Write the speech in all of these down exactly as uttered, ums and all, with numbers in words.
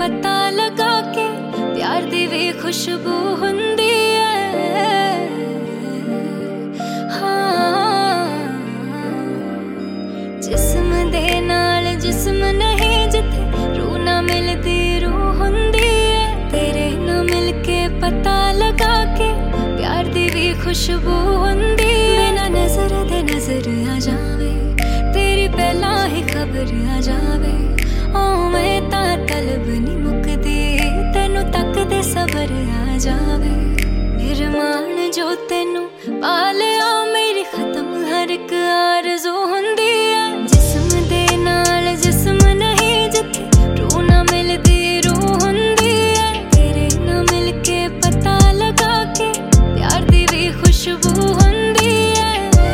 पता लगा के प्यार दी भी खुशबू हुंदी है। हाँ, जिस्म दे नाल जिस्म नहीं, जिथे रूह ना मिलदी रूह हुंदी है। तेरे ना मिल के पता लगा के प्यार दी भी खुशबू हुंदी है। बिना नजर दे नजर आ जावे, तेरी पहला ही खबर आ जावे। ओ मैं ता तलब नी मुकदी, तेनू तक दे सबर आ जावे। निर्माण जो तेनू पालिया, मेरी खत्म हर एक आरज़ू हुंदी है। जिस्म दे नाल जिस्म नहीं, जिथे रूह ना मिलदी रूह हुंदी है। तेरे ना मिल के पता लगा के प्यार दी भी खुशबू हुंदी है।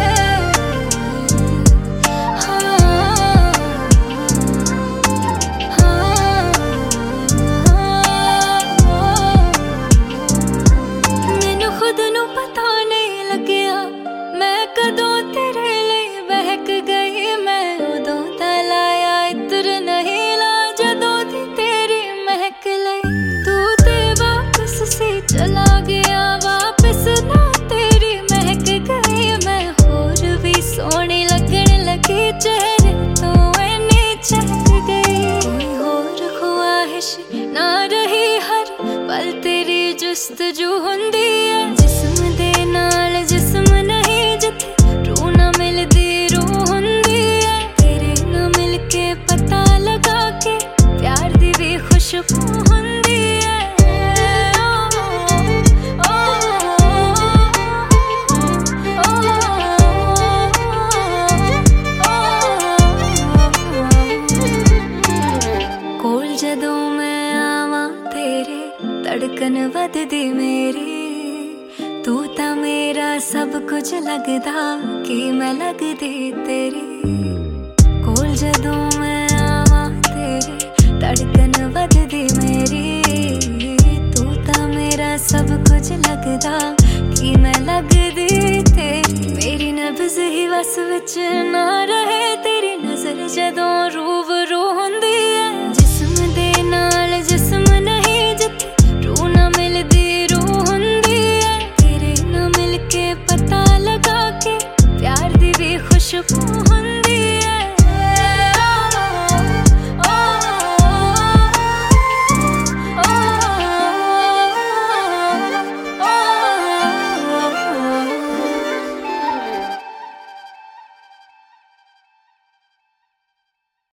चला गया वापस ना तेरी महक गई, मैं होर भी सोहनी लगन लगी। चेहरे तो इन्नी चहक गई, कोई होर ख्वाहिश ना रही, हर पल तेरी जुस्तजू हुंदी है। जिस्म दे नाल जिस्म नहीं, जिथे रूह ना मिलदी रूह हुंदी है। तेरे ना मिल के पता लगा के प्यार दी भी खुशबू हुंदी है। जदों मैं आवां तेरे धड़कन वधदी मेरी, तू तां मेरा सब कुछ लगदा कि मैं लगदी तेरी। कोल जदों